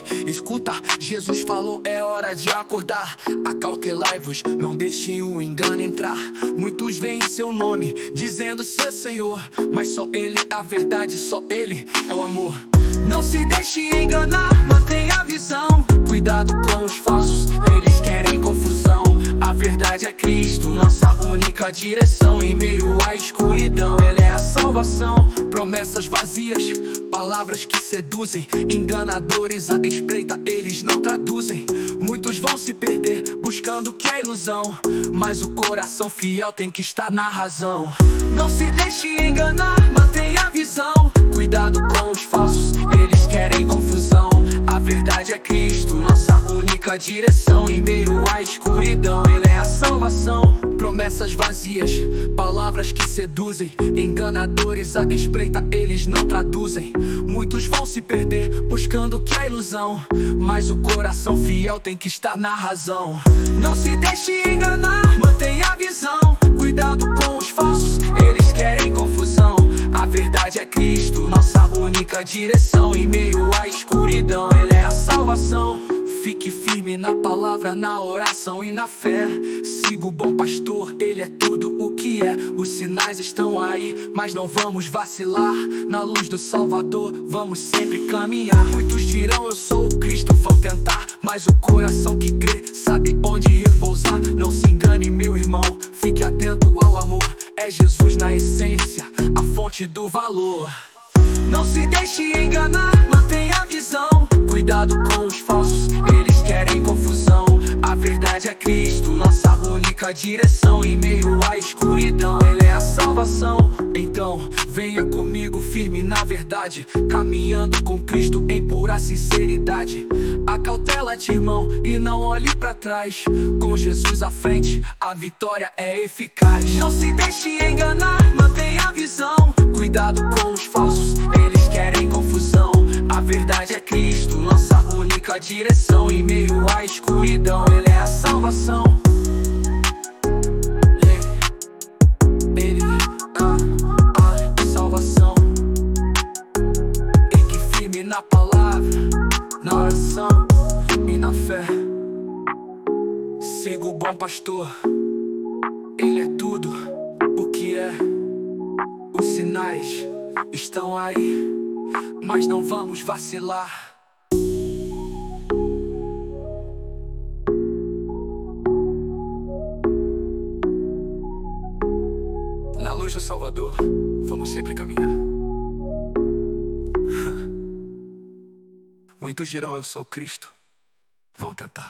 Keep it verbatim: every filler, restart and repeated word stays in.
escuta, Jesus falou, é hora de acordar. Acautelai-vos, não deixem o engano entrar. Muitos veem seu nome, dizendo ser Senhor, mas só Ele é a verdade, só Ele é o amor. Não se deixe enganar, mantenha a visão. Cuidado com os falsos, eles querem confusão. A verdade é Cristo, nossa única direção. Em meio à escuridão, Ele é a salvação. Promessas vazias, palavras que seduzem. Enganadores à espreita, eles não traduzem. Muitos vão se perder, buscando o que é ilusão, mas o coração fiel tem que estar na razão. Não se deixe enganar, mantenha a visão. Cuidado com os falsos, eles querem confusão. A verdade é Cristo, nossa única direção. Em meio à escuridão, Ele é a salvação. Promessas vazias, palavras que seduzem. Enganadores à espreita, eles não traduzem. Muitos vão se perder, buscando o que é ilusão, mas o coração fiel tem que estar na razão. Não se deixe enganar, mantenha a visão. Cuidado com os falsos, eles querem confusão. A verdade é Cristo, nossa única direção. Em meio à escuridão, Ele é a salvação. Fique firme na palavra, na oração e na fé. Siga o bom pastor, Ele é tudo o que é. Os sinais estão aí, mas não vamos vacilar. Na luz do Salvador, vamos sempre caminhar. Muitos dirão, eu sou o Cristo, vão tentar, mas o coração que crê sabe onde repousar. Não se engane, meu irmão, fique atento ao amor. É Jesus na essência, a fonte do valor. Não se deixe enganar, mantenha a visão. Cuidado com os falsos, eles querem confusão. A verdade é Cristo, nossa única direção. Em meio à escuridão, Ele é a salvação. Então, venha comigo firme na verdade, caminhando com Cristo em pura sinceridade. Acautela-te, irmão, e não olhe pra trás. Com Jesus à frente, a vitória é eficaz. Não se deixe enganar, mantenha a visão. Cuidado com os falsos, eles querem confusão. A verdade é Cristo, nossa única direção. Em meio à escuridão, Ele é a salvação. Ele é a salvação. Fique firme na palavra, na oração e na fé. Siga o bom pastor, Ele é tudo o que é. Os sinais estão aí, mas não vamos vacilar. Na luz do Salvador, vamos sempre caminhar. Muitos dirão, eu sou Cristo, vão tentar.